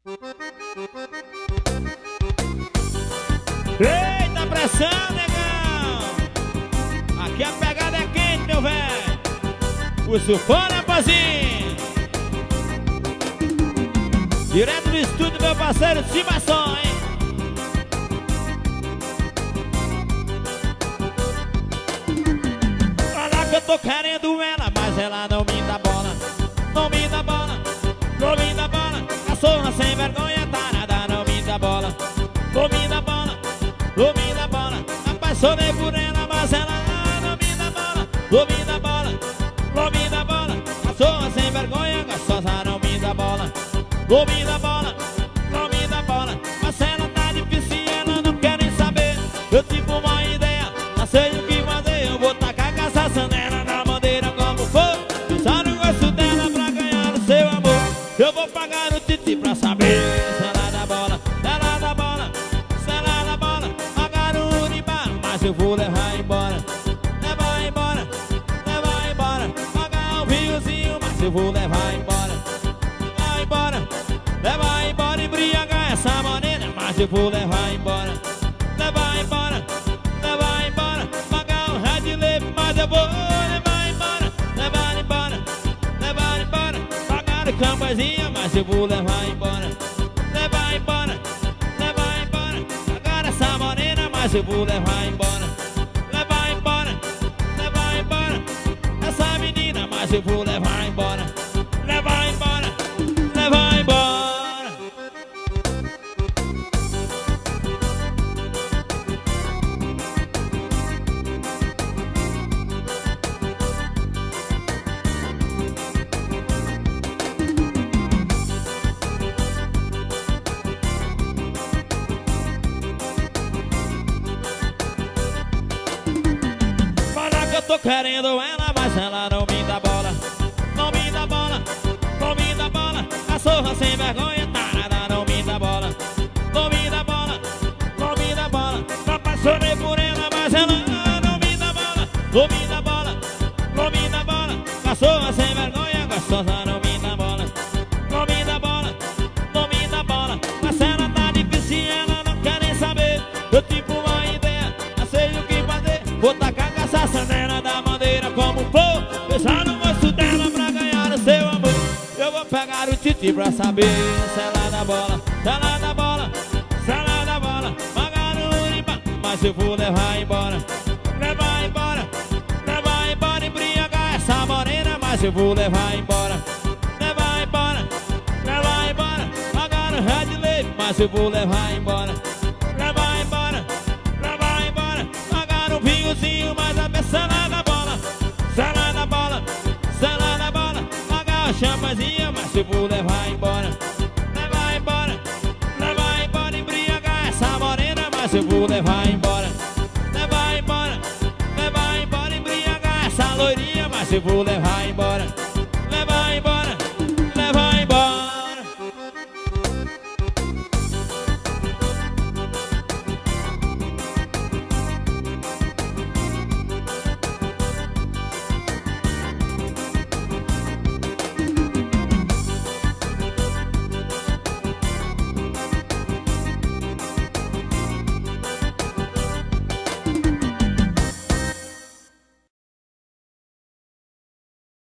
Eita pressão, negão! Aqui a pegada é quente, meu velho. O sufone, rapazinho. Direto do estúdio, meu parceiro Cimação, hein? Olha que eu tô querendo ela, mas ela não me dá bola. Não me dá bola, não me dá bola. Cachorra sem vergonha, tarada, não me dá bola. Não me dá bola, não me dá bola. Apaixonei por ela, mas ela não me dá bola. Não me dá bola, não me dá bola. Cachorra sem vergonha, gostosa, não me dá bola. Não me dá bola, não me dá bola. Mas ela tá difícil e ela não quer nem saber. Eu tive uma ideia, não sei o que fazer. Eu vou tacar cachaça nela na bandeira como for. Eu só não gosto dela pra ganhar o seu amor. Eu vou pagar o titi pra saber se ela dá bola, se ela dá bola, se ela dá bola. Pagar o uribá, mas eu vou levar embora. Levar embora, levar embora. Pagar um vinhozinho, mas eu vou levar embora. Levar embora, embriagar essa morena, mas eu vou levar embora. Levar embora, levar embora. Pagar um Red Label, mas eu vou levar embora. Levar embora, levar embora. Pagar o campanzinha, mas eu vou levar embora. Levar embora, levar embora. Pagar essa morena, mas eu vou levar embora. Levar embora, levar embora. Essa menina, mas eu vou levar embora. Levar embora, levar embora. Eu tô querendo ela, mas ela não me dá bola. Não me dá bola, não me dá bola. Cachorra sem vergonha, tarada, não me dá bola. Não me dá bola, não me dá bola. Me apaixonei por ela, mas ela não me dá bola. Não me dá bola, não me dá bola. Cachorra sem vergonha, gostosa, não me dá bola. Não me dá bola, não me dá bola. Mas ela tá difícil e ela não quer nem saber. Eu tive uma ideia, não sei o que fazer. Vou tacar cachaça nela da maneira como for. Eu já não gosto dela pra ganhar o seu amor. Eu vou pegar o titi pra saber se ela dá bola, se ela dá bola, se ela dá bola. Pagar o uribá, mas eu vou levar embora. Levar embora, levar embora. Embriagar essa morena, mas eu vou levar embora. Levar embora, levar embora. Pagar o Red Label, mas eu vou levar embora. Levar embora, levar embora. Pagar um vinhozinho, mas a peça ela dá bola. Se ela dá bola, se ela dá bola. Pagar a champanzinha, mas eu vou levar embora. Levar embora, levar embora. Embriagar essa morena, mas eu vou levar embora. Levar embora, levar embora. Embriagar essa loirinha, mas eu vou levar embora.